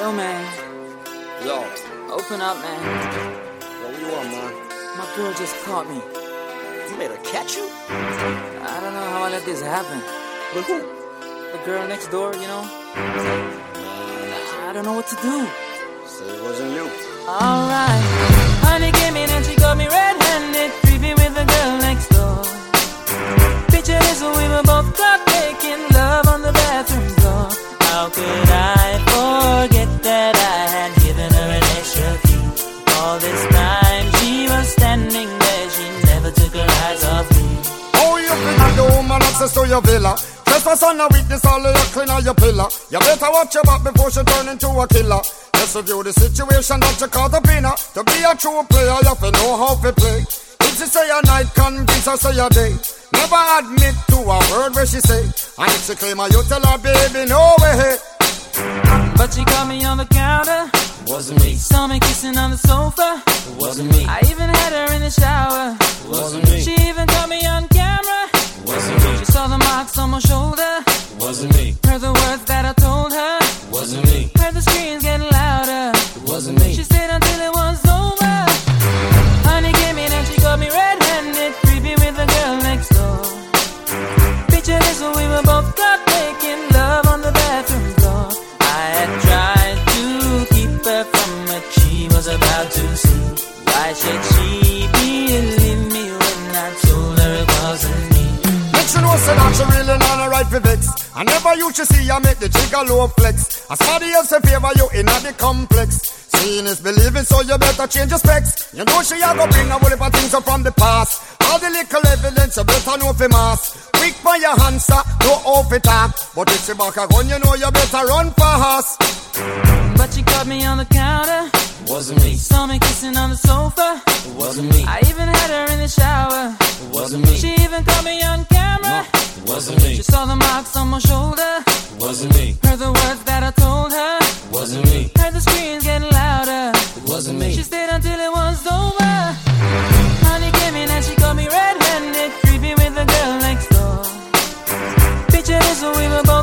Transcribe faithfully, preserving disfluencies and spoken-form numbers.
Yo, man. Yo. Open up, man. Yo, what you want, man? My girl just caught me. You made her catch you? I don't know how I let this happen. With who? The girl next door, you know? I don't know what to do. So it wasn't you. Alright. Honey came in and she got me red-handed, creepy with the girl next door. Picture this, we were both caught making love on the bathroom floor. How could I forget that I had given her an extra key? All this time she was standing there, she never took her eyes off me. Oh, you think the woman access to your villa? Trespass on a witness, all of your clean on your pillar. You better watch your back before she turn into a killer. Let's review the situation that you caught up in her. To be a true player, you have to know how to play. If she say a night, convince her say a day. Never admit to a word where she say. And if she claim her, you tell her, baby, no way. But she caught me on the counter. Wasn't me. Saw me kissing on the sofa. Wasn't me. I even had her in the shower. Wasn't me. She even caught me on camera. Wasn't me. She saw the marks on my shoulder. Wasn't me. Heard the words that I told her. Wasn't me. Heard the screams getting louder. Wasn't me. She stayed until it was over. Honey came in and she got me red-handed, creepy with the girl next door. Picture this, we were both caught making love on the bathroom floor. I had tried to keep her from what she was about to see. Why should she believe me when I told her it wasn't me? Make sure know say that she really not a right for vex. I never used to see you make the jigger low flex. As somebody else in favor you in the complex. Seeing is believing, so you better change your specs. You know she a go bring a whole heap of things up from the past. All the little evidence you better know for mass. Quick for your answer, no off it talk. But if she back a gun, you know you better run fast. But she caught me on the counter. Wasn't me. Saw me kissing on the sofa. Wasn't me. I even had her in the shower. Wasn't me. She even caught me on camera. Wasn't me. She saw the marks on my shoulder. Wasn't me. Heard the words that I told her. Wasn't me. Heard the screams getting louder. Wasn't me. She stayed until it was over. Honey came in and she got me red-handed, creepy with the girl next door. Picture this, we were both